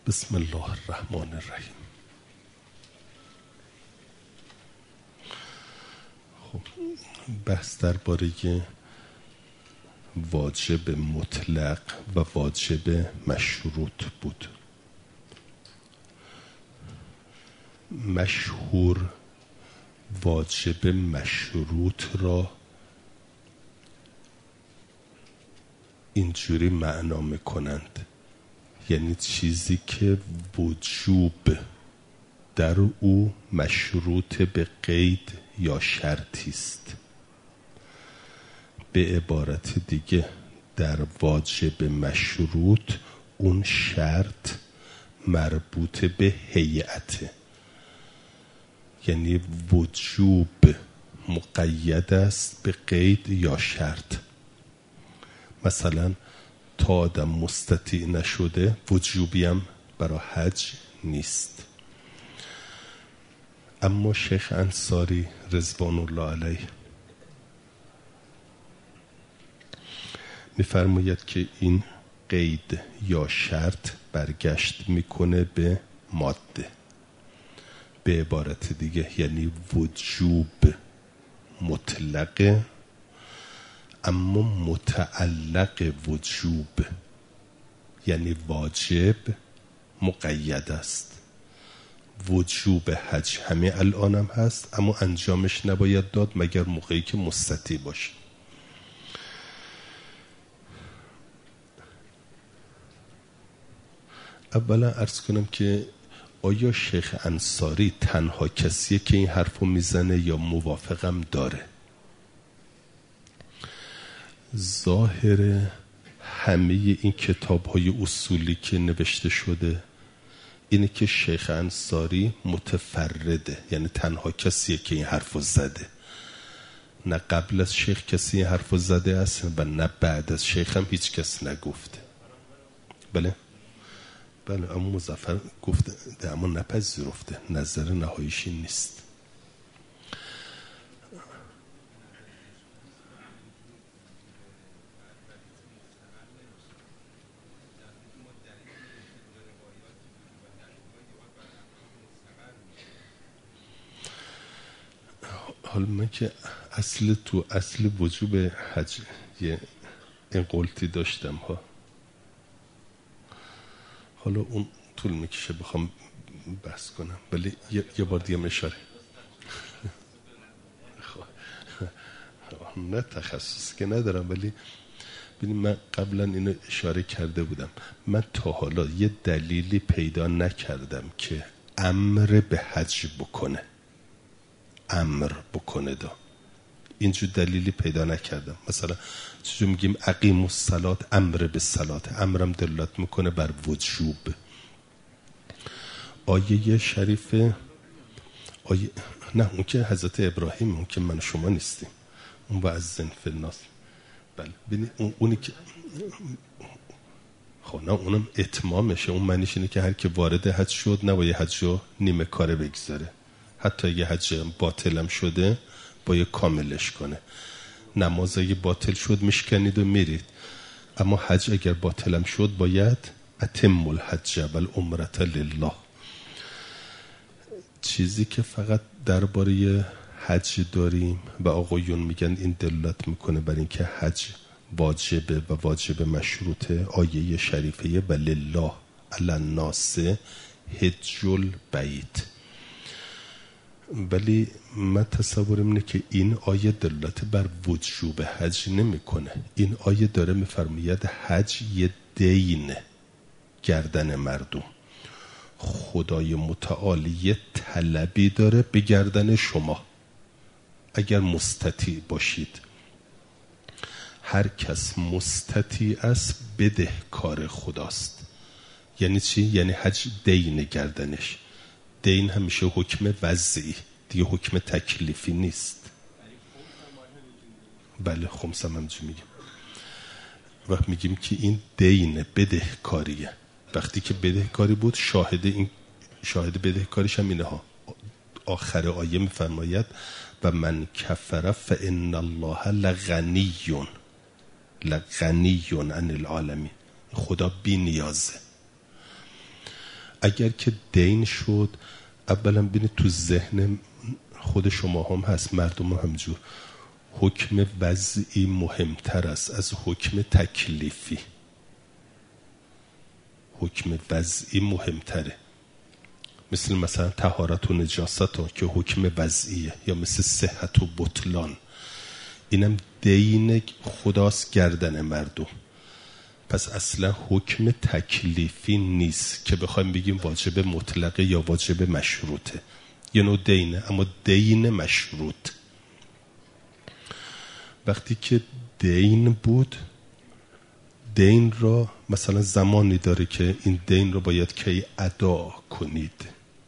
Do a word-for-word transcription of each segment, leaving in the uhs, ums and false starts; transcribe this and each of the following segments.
بسم الله الرحمن الرحیم. خب بحث درباره واجب مطلق و واجب مشروط بود. مشهور واجب مشروط را اینجوری معنا میکنند، یعنی چیزی که وجوب در او مشروط به قید یا شرطی است. به عبارت دیگه در واجب مشروط اون شرط مربوط به هیئته، یعنی وجوب مقید است به قید یا شرط. مثلا تا آدم مستطیع نشده وجوبی هم برای حج نیست. اما شیخ انصاری رضوان الله علیه میفرماید که این قید یا شرط برگشت میکنه به ماده. به عبارت دیگه یعنی وجوب مطلقه اما متعلق وجوب، یعنی واجب مقید است. وجوب حج همه الان هم هست اما انجامش نباید داد مگر موقعی که مستطیع باشه. اولا عرض کنم که آیا شیخ انصاری تنها کسیه که این حرفو میزنه یا موافقم داره؟ ظاهر همه این کتاب‌های اصولی که نوشته شده اینه که شیخ انصاری متفرده، یعنی تنها کسیه که این حرفو زده. نه قبل از شیخ کسی این حرفو زده است و نه بعد از شیخ هم هیچ کس نگفته. بله بله اما مظفر گفته اما نپذیرفته، نظر نهاییش این نیست. حالا من که اصل تو اصل وجوب حج یه انقلتی داشتم ها، حالا اون طول میکشه بخوام بحث کنم، ولی یه, یه بار دیگه اشاره نه تخصص که ندارم، ولی ببین من قبلا اینو اشاره کرده بودم. من تا حالا یه دلیلی پیدا نکردم که امر به حج بکنه امر بکنه دا اینجور دلیلی پیدا نکردم. مثلا چجور میگیم اقیم الصلات، امر به صلات، امرم دلالت میکنه بر وجوب. آیه شریف آیه نه اون که حضرت ابراهیم، اون که من شما نیستیم، اون وعظن فی الناس. بله ببینید اون اونی که خب نه اونم اتمامشه، اون معنیش اینه که هر که وارد حج شد نباید حجو نیمه کاره بگذاره، حتی اگه حج باطلم شده باید کاملش کنه. نماز اگه باطل شد میشکنید و میرید، اما حج اگر باطلم شد باید اتم الحج والعمرة لله. چیزی که فقط درباره حج داریم و آقایون میگن این دلالت میکنه بر اینکه حج واجبه و واجب مشروطه، آیه شریفه ولله علی الناس حج البیت. ولی من تصورم اینه که این آیه دلالت بر وجوب حج نمیکنه. این آیه داره میفرماید حج یه دین گردن مردم. خدای متعال یه طلبی داره به گردن شما اگر مستطیع باشید. هر کس مستطیع است بدهکار خداست. یعنی چی؟ یعنی حج دین گردنش. دین همیشه حکم وضعی دیگه، حکم تکلیفی نیست. بله خمس هم همچه میگیم و میگیم که این دین بدهکاریه. وقتی که بدهکاری بود شاهد این شاهد بدهکاریش هم اینه ها. آخر آیه میفرماید و من کفر فان الله لغنی لغنی عن العالمین. خدا بی نیازه. اگر که دین شد، اولا بینید تو ذهن خود شما هم هست، مردم هم همجور، حکم وضعی مهمتر است از حکم تکلیفی. حکم وضعی مهمتره، مثل مثلا طهارت و نجاست ها که حکم وضعیه، یا مثل صحت و بطلان، اینم دین خداست گردن مردم. پس اصلا حکم تکلیفی نیست که بخوایم بگیم واجب مطلقه یا واجب مشروطه. یه نوع دینه، اما دین مشروط. وقتی که دین بود، دین را مثلا زمانی داره که این دین را باید کی ادا کنید.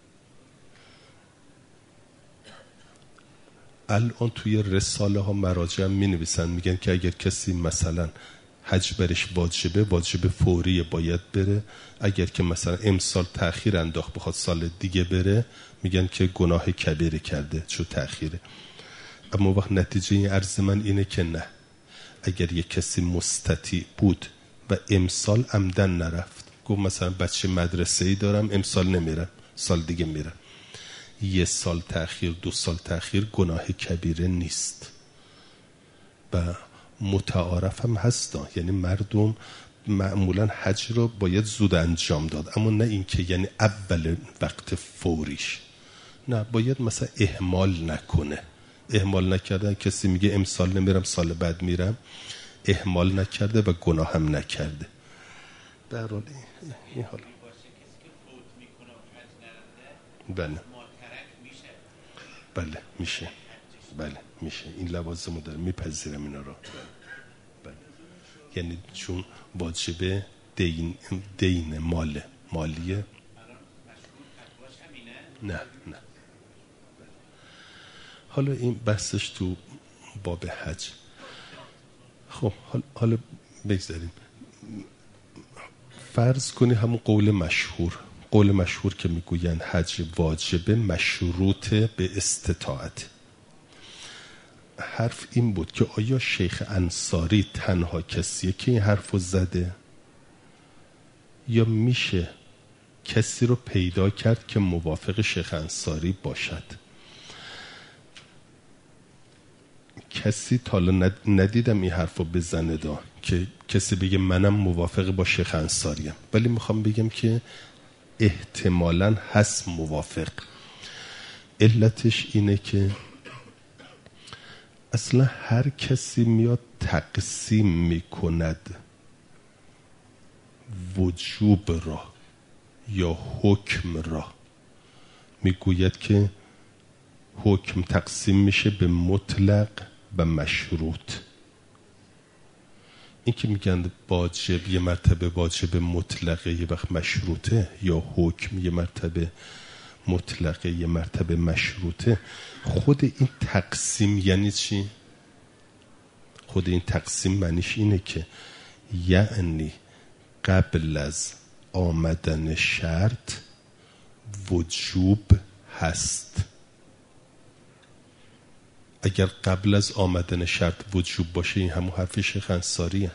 الان توی رساله ها مراجع می نویسن، میگن که اگر کسی مثلا حج برش واجبه، واجب فوری باید بره. اگر که مثلا امسال تأخیر انداخت بخواد سال دیگه بره، میگن که گناه کبیره کرده چون تأخیره. اما وقت نتیجه این عرض من اینه که نه، اگر یک کسی مستطیع بود و امسال عمدن نرفت، گفت مثلا بچه مدرسه‌ای دارم امسال نمیرم، سال دیگه میرم، یه سال تأخیر، دو سال تأخیر گناه کبیره نیست. و متعارف هم هستا، یعنی مردم معمولا حج رو باید زود انجام داد، اما نه اینکه یعنی اول وقت فوریش، نه، باید مثلا اهمال نکنه. اهمال نکردن، کسی میگه امسال نمیرم سال بعد میرم، اهمال نکرده و گناه هم نکرده. در حال این حالا بله بله میشه، بله میشه، این لوازمو داره، میپذیرم اینا رو. بله. یعنی چون واجبه دین، دین مال مالیه. نه نه. حالا این بحثش تو باب حج. خب حالا بگذاریم، فرض کنی همون قول مشهور، قول مشهور که میگوین حج واجبه مشروط به استطاعت. حرف این بود که آیا شیخ انصاری تنها کسیه که این حرفو زده، یا میشه کسی رو پیدا کرد که موافق شیخ انصاری باشد؟ کسی تا حالا ندیدم این حرفو بزنه دا که کسی بگه منم موافق با شیخ انصاریم، ولی میخوام بگم که احتمالاً هست موافق. علتش اینه که اصلا هر کسی میاد تقسیم میکند وجوب را یا حکم را، میگوید که حکم تقسیم میشه به مطلق و مشروط. این که میگن واجب یه مرتبه واجب مطلقه یه وقت مشروطه، یا حکم یه مرتبه مطلقه یه مرتبه مشروطه، خود این تقسیم یعنی چی؟ خود این تقسیم معنیش اینه که یعنی قبل از آمدن شرط وجوب هست. اگر قبل از آمدن شرط وجوب باشه، این همون حرف شیخ انصاریه.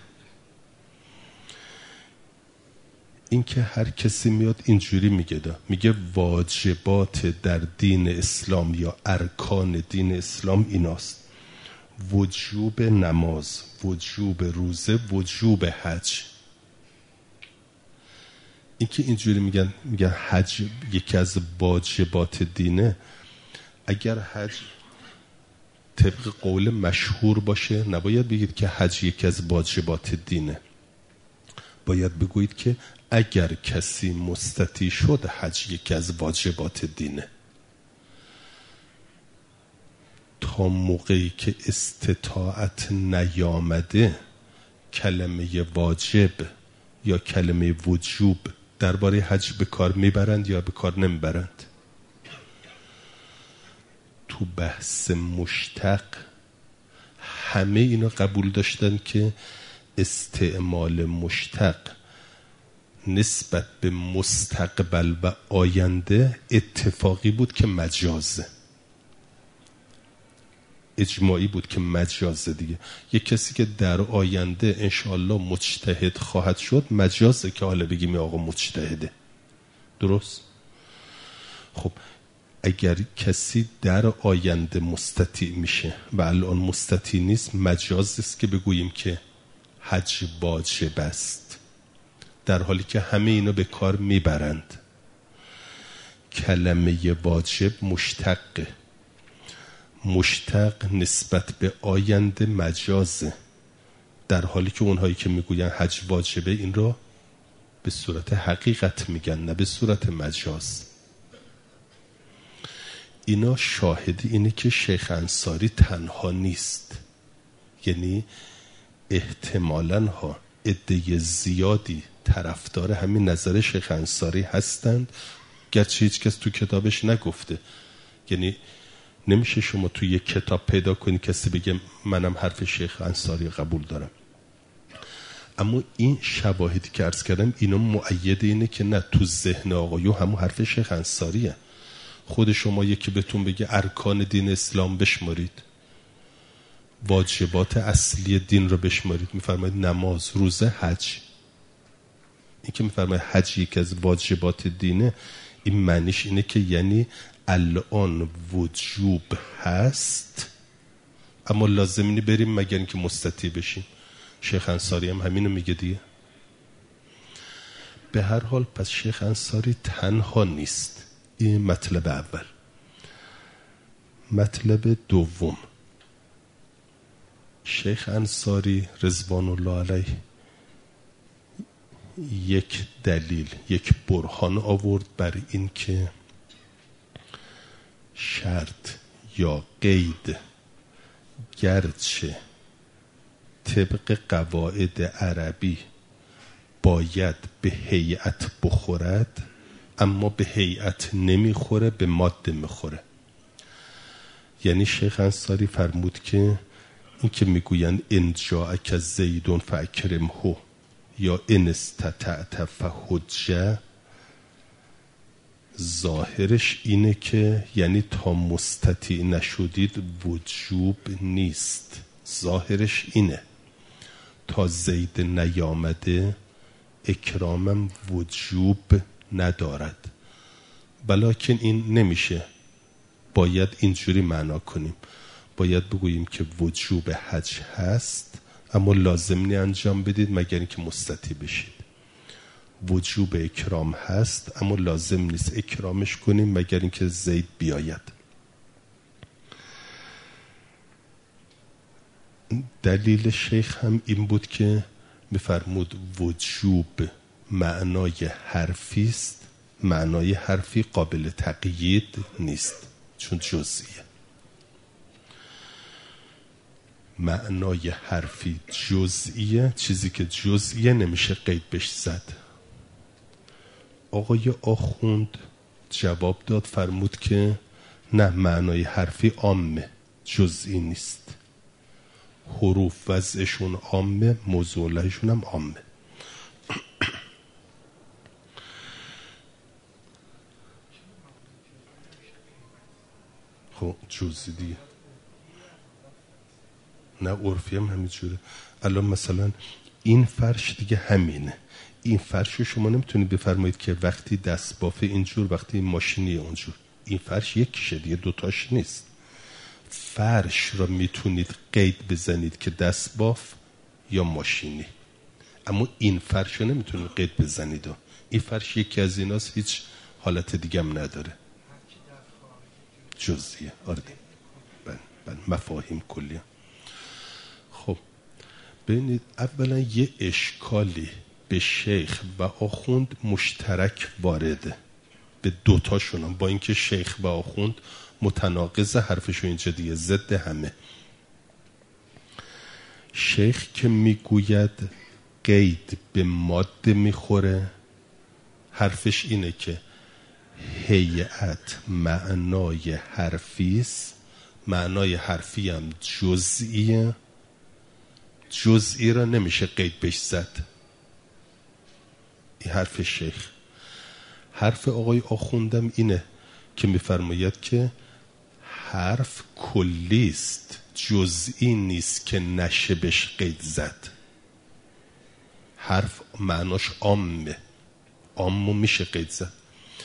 این که هر کسی میاد اینجوری میگه دا. میگه واجبات در دین اسلام یا ارکان دین اسلام ایناست: وجوب نماز، وجوب روزه، وجوب حج. این که اینجوری میگن میگن حج یکی از واجبات دینه، اگر حج طبق قول مشهور باشه، نباید بگید که حج یکی از واجبات دینه، باید بگویید که اگر کسی مستطیع شد حج یکی از واجبات دینه. تا موقعی که استطاعت نیامده، کلمه واجب یا کلمه وجوب درباره حج به کار میبرند یا به کار نمیبرند؟ تو بحث مشتق همه اینا قبول داشتن که استعمال مشتق نسبت به مستقبل و آینده اتفاقی بود که مجازه، اجماعی بود که مجازه دیگه. یک کسی که در آینده انشاءالله مجتهد خواهد شد، مجازه که حالا بگیم آقا مجتهده. درست؟ خب اگر کسی در آینده مستطیع میشه و الان مستطیع نیست، مجاز است که بگوییم که حج واجب است، در حالی که همه اینو به کار میبرند. کلمه واجب مشتقه، مشتق نسبت به آینده مجازه، در حالی که اونهایی که میگوین حج واجبه این رو به صورت حقیقت میگن، نه به صورت مجاز. اینا شاهدی اینه که شیخ انصاری تنها نیست، یعنی احتمالاً ها عده زیادی طرفدار همین نظر شیخ انصاری هستند، گرچه هیچ کس تو کتابش نگفته. یعنی نمیشه شما تو یک کتاب پیدا کنی کسی بگه منم حرف شیخ انصاری قبول دارم. اما این شواهدی که عرض کردم اینا مؤید اینه که نه، تو ذهن آقایو همون حرف شیخ انصاریه. خود شما یکی بهتون بگه ارکان دین اسلام بشمارید، واجبات اصلی دین رو بشمارید، میفرماید نماز، روزه، حج. این که میفرماید حج یکی از واجبات دینه، این معنیش اینه که یعنی الان وجوب هست اما لازم اینه بریم مگر اینکه مستطیع بشیم. شیخ انصاری هم همینو میگه دیگه. به هر حال پس شیخ انصاری تنها نیست. این مطلب اول. مطلب دوم، شیخ انصاری رضوان الله علیه یک دلیل، یک برهان آورد بر این که شرط یا قید گرچه طبق قواعد عربی باید به هیئت بخورد، اما به هیئت نمیخوره، به ماده میخوره. یعنی شیخ انصاری فرمود که این که میگوین ان جاءک زیدون فاکرمه یا ان استطعت فحج، ظاهرش اینه که یعنی تا مستطیع نشدید وجوب نیست. ظاهرش اینه تا زید نیامده اکرامم وجوب ندارد. بلکن این نمیشه، باید اینجوری معنا کنیم، باید بگوییم که وجوب حج هست اما لازم نی انجام بدید مگر اینکه مستطیع بشید. وجوب اکرام هست اما لازم نیست اکرامش کنیم مگر اینکه زید بیاید. دلیل شیخ هم این بود که میفرمود وجوب معنای حرفی است، معنای حرفی قابل تقیید نیست چون جزئیه. معنای حرفی جزئیه، چیزی که جزئیه نمیشه قید بهش زد. آقای آخوند جواب داد، فرمود که نه، معنای حرفی عامه، جزئی نیست. حروف وضعشون عامه، موضوعشون هم عامه. خب جزئی دیگه، نه عرفی هم همینجوره. الان مثلا این فرش دیگه همینه، این فرش شما نمیتونید بفرمایید که وقتی دست بافه اینجور وقتی ماشینی اونجور. این فرش یکیشه دیگه، دوتاش نیست. فرش را میتونید قید بزنید که دست باف یا ماشینی، اما این فرش رو نمیتونید قید بزنید. این فرش یکی از ایناست، هیچ حالت دیگه هم نداره، جزئیه. آره بله بله، مفاهیم کلیه. خب ببینید، اولا یه اشکالی به شیخ و آخوند مشترک وارده، به دوتاشون، با اینکه شیخ و آخوند متناقض حرفشو اینجا دیگه، ضد همه. شیخ که میگوید قید به ماده میخوره، حرفش اینه که هیئت معنای حرفیست، معنای حرفی هم جزئیه، جزئی را نمیشه قید بهش زد. این حرف شیخ. حرف آقای آخوندم اینه که میفرماید که حرف کلیست، جزئی نیست که نشه بهش قید زد. حرف معناش عامه، عامو میشه قید زد.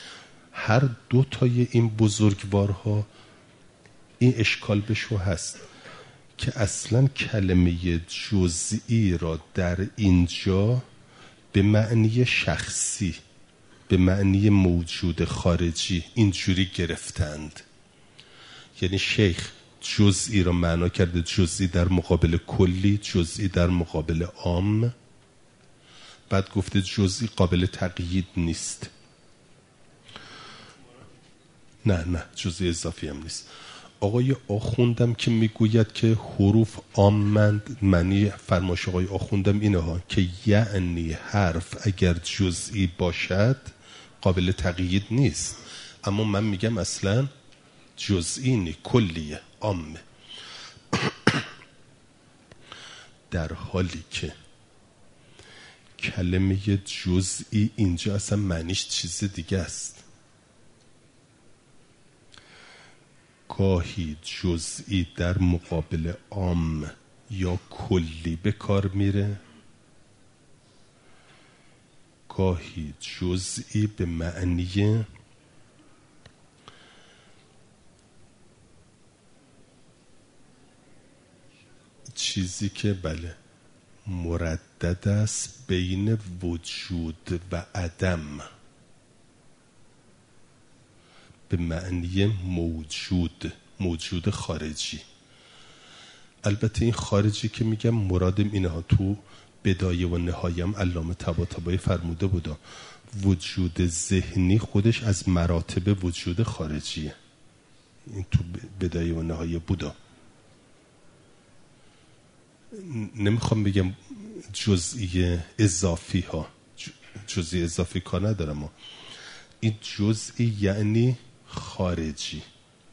هر دو تای این بزرگوارها این اشکال بشو هست که اصلا کلمه جزئی را در اینجا به معنی شخصی، به معنی موجود خارجی اینجوری گرفتند. یعنی شیخ جزئی را معنا کرده جزئی در مقابل کلی، جزئی در مقابل عام. بعد گفته جزئی قابل تقیید نیست. نه نه جزئی اضافی هم نیست. آقای آخوندم که میگوید که حروف عامند، معنی فرمایش آقای آخوندم اینه ها که یعنی حرف اگر جزئی باشد قابل تقیید نیست، اما من میگم اصلا جزئی نی، کلیه، عامه. در حالی که کلمه جزئی اینجا اصلا معنیش چیز دیگه است. گاهی جزئی در مقابل عام یا کلی به کار میره، گاهی جزئی به معنی چیزی که بله مردد است بین وجود و عدم، به معنی موجود، موجود خارجی. البته این خارجی که میگم مرادم اینه ها، تو بدایه و نهایم علامه طباطبایی فرموده بودا وجود ذهنی خودش از مراتب وجود خارجیه. این تو بدایه و نهایه بودا. نمیخوام بگم جزئی اضافی ها، جزئی اضافی کار ندارم، این جزئی یعنی خارجی،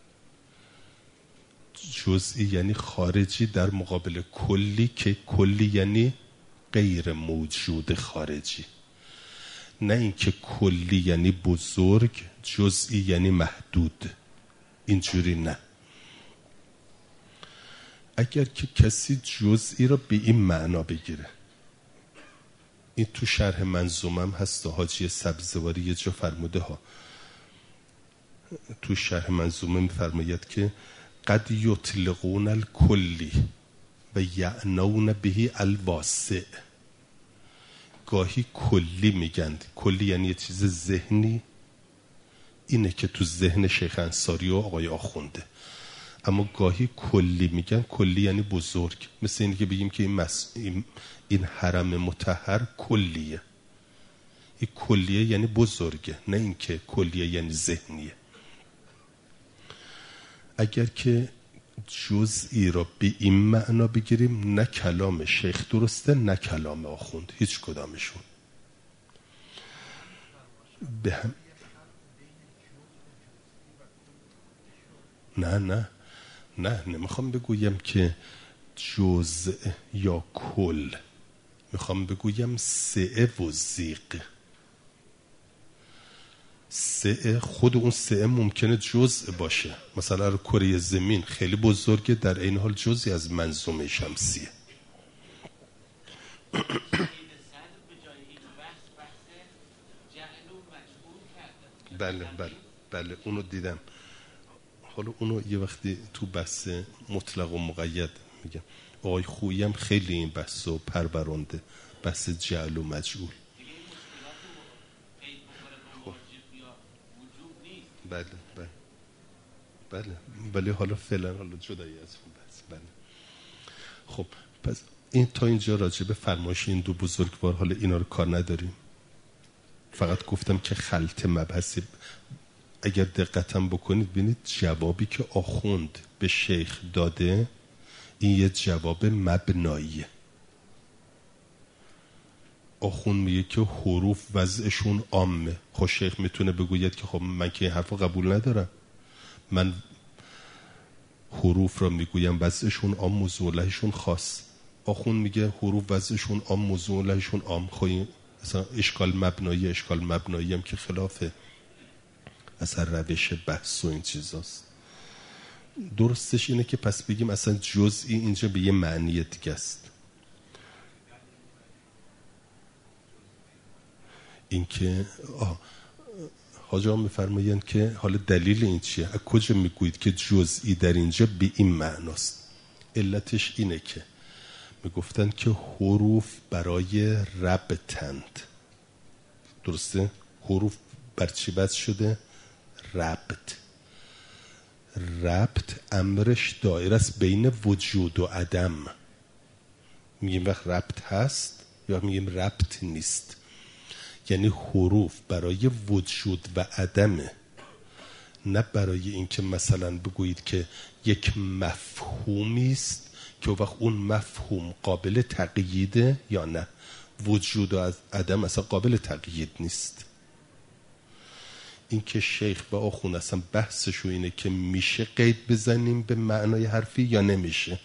جزئی یعنی خارجی در مقابل کلی که کلی یعنی غیر موجود خارجی. نه اینکه کلی یعنی بزرگ، جزئی یعنی محدود، اینجوری نه. اگر که کسی جزئی را به این معنا بگیره، این تو شرح منظومم هست، حاجی سبزواری یه جا فرموده ها، تو شرح منظومه میفرماید که قد یطلقون الکلی و یعنون بهی الواسع. گاهی کلی میگن، کلی یعنی یه چیز ذهنی، اینه که تو ذهن شیخ انصاری و آقای آخونده. اما گاهی کلی میگن، کلی یعنی بزرگ، مثل اینه که بگیم که این, مس... این حرم مطهر کلیه. این کلیه یعنی بزرگه، نه اینکه کلیه یعنی ذهنیه. اگر که جزئی را به این معنا بگیریم، نه کلام شیخ درسته نه کلام آخوند، هیچ کدامشون. به هم... نه نه نه نمیخوام بگویم که جزء یا کل، میخوام بگویم سعه و زیغ. سعه، خود اون سعه ممکنه جزء باشه، مثلا کره زمین خیلی بزرگه، در این حال جزئی از منظومه شمسیه. بله بله بله اونو دیدم. حالا اونو یه وقتی تو بحث مطلق و مقید میگم. آقای خویی هم خیلی این بحثو پرورنده، بحث جعل و مجعول. بله بله بله ولی حالا فعلا حالا جدایی از اون بحث. بله خب پس این تا اینجا راجع به فرمایش این دو بزرگوار، حالا اینا رو کار نداریم، فقط گفتم که خلط مبحثی. اگر دقتم بکنید ببینید جوابی که آخوند به شیخ داده این یه جواب مبناییه. آخوند میگه که حروف وضعشون عامه. خب شیخ میتونه بگوید که خب من که این حرفو قبول ندارم، من حروف را میگویم وضعشون عام، موضوع لهشون خاص. آخوند میگه حروف وضعشون عام، موضوع لهشون عام. خب این اصلا اشکال مبنایی، اشکال مبنایی هم که خلافه اصلا روش بحث و این چیزاست. درستش اینه که پس بگیم اصلا جزئی اینجا به یه معنی دیگه است. این که آه حاج آقا میفرمایند که حالا دلیل این چیه؟ از کجا میگویید که جزئی در اینجا به این معناست؟ علتش اینه که میگفتن که حروف برای ربطند. درسته؟ حروف بر چی بس شده؟ ربط. ربط امرش دایر است بین وجود و عدم. میگیم وقت ربط هست یا میگیم ربط نیست. یعنی حروف برای وجود و عدمه، نه برای اینکه مثلا بگویید که یک مفهومی است که وقت اون مفهوم قابل تقییده یا نه. وجود و عدم اصلا قابل تقیید نیست. این که شیخ و آخون اصلا بحثشو اینه که میشه قید بزنیم به معنای حرفی یا نمیشه.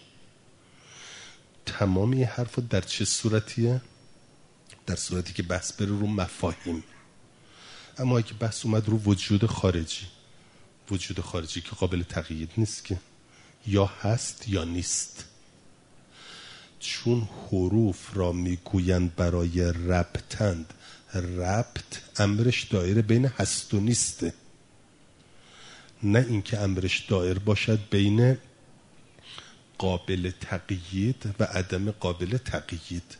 تمام این حرف در چه صورتیه؟ در صورتی که بحث بره رو مفاهیم. اما اگه بحث اومد رو وجود خارجی، وجود خارجی که قابل تقیید نیست که، یا هست یا نیست. چون حروف را میگویند برای ربطند، ربط امرش دایر بین هست و نیسته، نه اینکه امرش دایر باشد بین قابل تقیید و عدم قابل تقیید.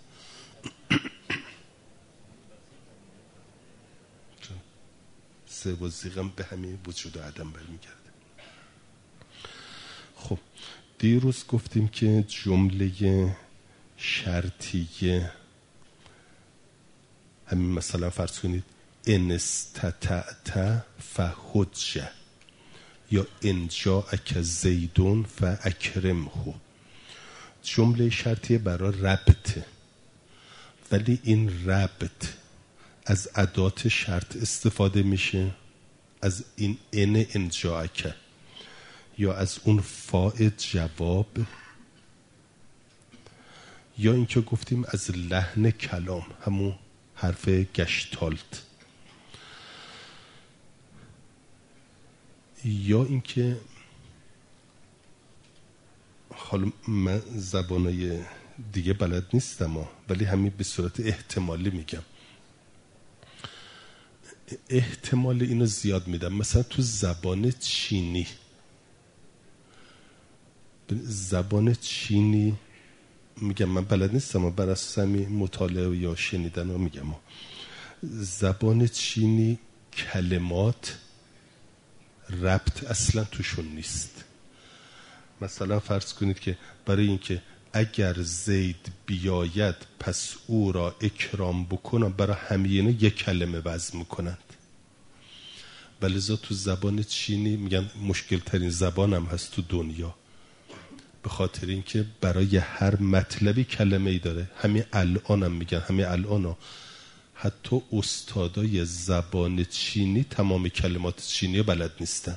سه و زیغم به همین وجود و عدم برمیگرده. خب دیروز گفتیم که جمله شرطیه همین مثلا فرض کنید ان استطعت فحج یا ان جاءک زیدون فاکرمه. جمله شرطیه برای ربطه، ولی این ربط از ادات شرط استفاده میشه، از این ان ان جاءک یا از اون فاء جواب، یا اینکه گفتیم از لحن کلام، همون حرف گشتالت، یا اینکه حالا من زبانای دیگه بلد نیستم ولی همین به صورت احتمالی میگم. احتمال اینو زیاد میدم. مثلا تو زبان چینی، زبان چینی میگم من بلد نیستم بر اساس همین مطالعه یا شنیدن رو میگم. زبان چینی کلمات ربط اصلا توشون نیست. مثلا فرض کنید که برای اینکه اگر زید بیاید پس او را اکرام بکنم، برای همه اینا یک کلمه وضع میکنند. ولذا تو زبان چینی میگن مشکل ترین زبان هم هست تو دنیا، به خاطر اینکه برای هر مطلبی کلمه ای داره. همین الان هم میگن، همین الان ها حتی استادای زبان چینی تمام کلمات چینی بلد نیستند.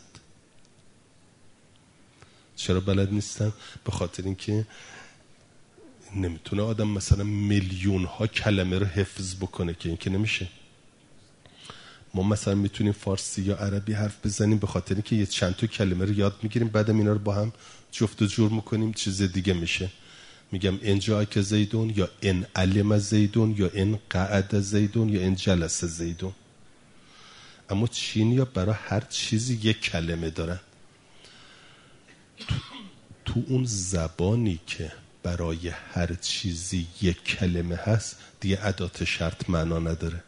چرا بلد نیستن؟ به خاطر اینکه نمیتونه آدم مثلا میلیون ها کلمه رو حفظ بکنه، که این که نمیشه. ما مثلا میتونیم فارسی یا عربی حرف بزنیم به خاطر اینکه یه چند تا کلمه رو یاد میگیریم، بعدم اینا رو با هم جفت و جور میکنیم چیز دیگه میشه. میگم ان جاءک زیدون یا ان علم زیدون یا ان قعد زیدون یا ان جلس زیدون. اما چینی ها برای هر چیزی یک کلمه دارن. تو, تو اون زبانی که برای هر چیزی یک کلمه هست دیگه ادات شرط معنا نداره.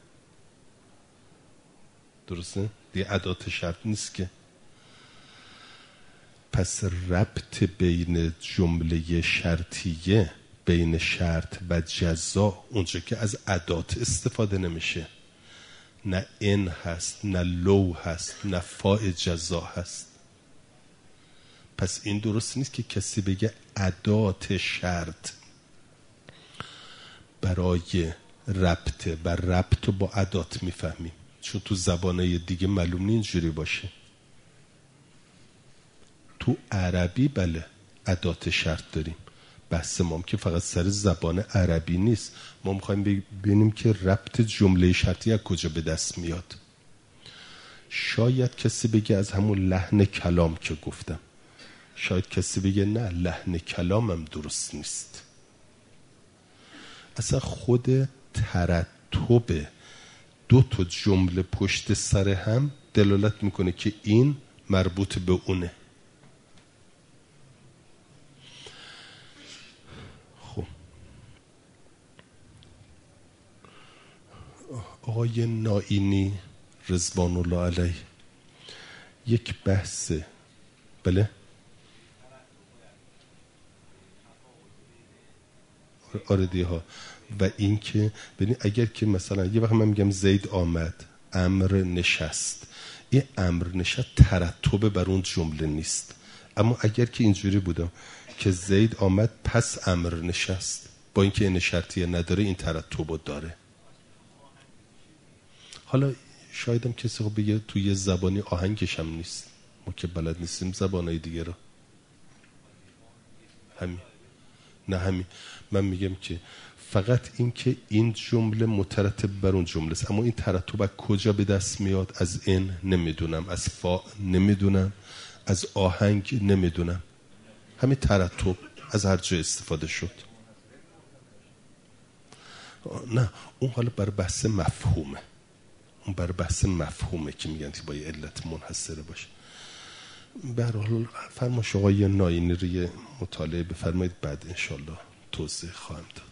درسته؟ دیگه ادات شرط نیست که. پس ربط بین جمله شرطیه، بین شرط و جزا، اونجا که از ادات استفاده نمیشه، نه ان هست، نه لو هست، نه فاء جزا هست. پس این درست نیست که کسی بگه ادات شرط برای ربطه و ربط رو با ادات میفهمیم، چون تو زبانه دیگه معلوم نیست اینجوری باشه. تو عربی بله ادات شرط داریم. بحث ما هم که فقط سر زبان عربی نیست، ما میخوایم ببینیم که ربط جمله شرطی از کجا به دست میاد. شاید کسی بگه از همون لحن کلام که گفتم، شاید کسی بگه نه لحن کلامم درست نیست. اصلا خود ترتب دو تا جمله پشت سر هم دلالت میکنه که این مربوط به اونه. خب آقای نائینی رضوان الله علیه یک بحث بله آردی ها و این که ببین اگر که مثلا یه وقت من میگم زید آمد امر نشست، این امر نشست ترتب بر اون جمله نیست، اما اگر که اینجوری بودم که زید آمد پس امر نشست با اینکه این شرطیه نداره این ترتب داره. حالا شایدم کسی خب بگه توی زبانی آهنگش هم نیست، ما که بلد نیستیم زبانهای دیگه را. همین نه همین من میگم که فقط این که این جمله مترتب بر اون جمله است، اما این ترتب از کجا به دست میاد؟ از این نمیدونم، از فا نمیدونم، از آهنگ نمیدونم، همین ترتب از هر جای استفاده شد. نه اون حالا بر بحث مفهومه، اون بر بحث مفهومه که میگن که باید علت منحصره باشه. به هر حال فرمایش آقای نائینی رو مطالعه بفرمایید، بعد انشالله توضیح خواهم داد.